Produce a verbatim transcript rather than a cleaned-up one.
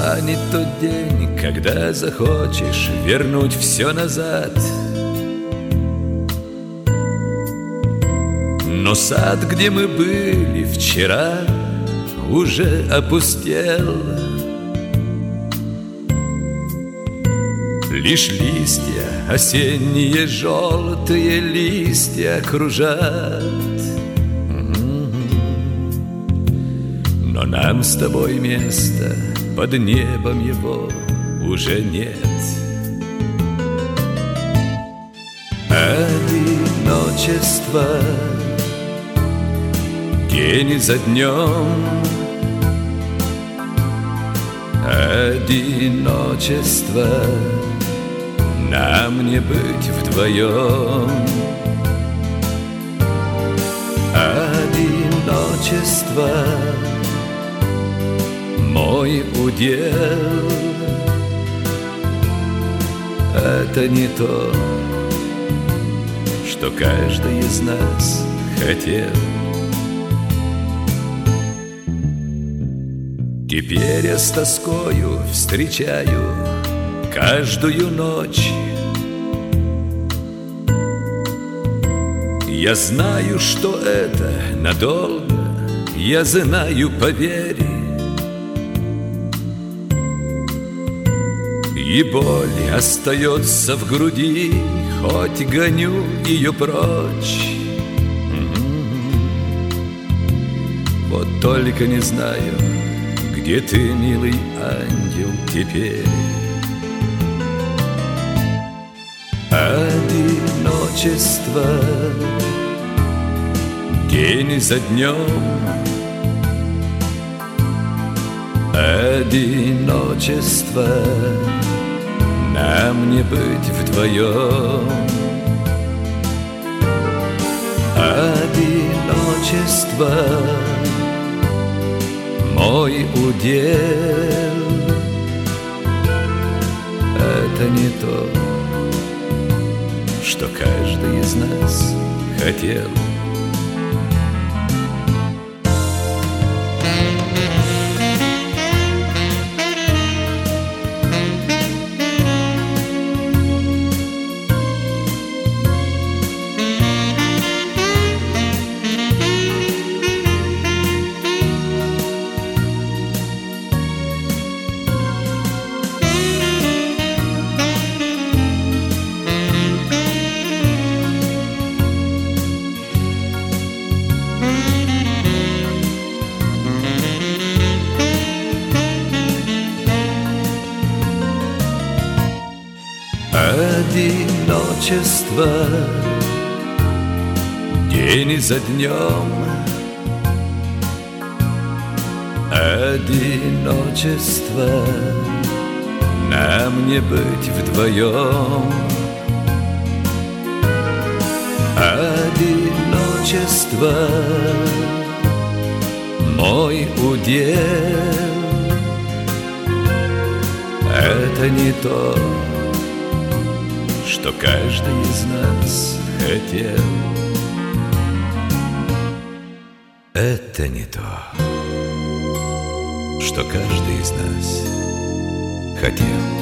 настанет тот день, когда захочешь вернуть все назад. Но сад, где мы были вчера, уже опустел. Лишь листья осенние, желтые листья окружат. Но нам с тобой места под небом его уже нет. Одиночество день за днем, одиночество, нам не быть вдвоем. Одиночество мой удел. Это не то, что каждый из нас хотел. Теперь я с тоскою встречаю каждую ночь. Я знаю, что это надолго, я знаю, поверь. И боль остается в груди, хоть гоню ее прочь. Вот только не знаю, где ты, милый ангел, теперь. Одиночество день за днем, одиночество, нам не быть вдвоем. Одиночество мой удел. Это не то, что каждый из нас хотел. Одиночество день за днем, одиночество, нам не быть вдвоем. Одиночество мой удел. Это не то, что каждый из нас хотел. Это не то, что каждый из нас хотел.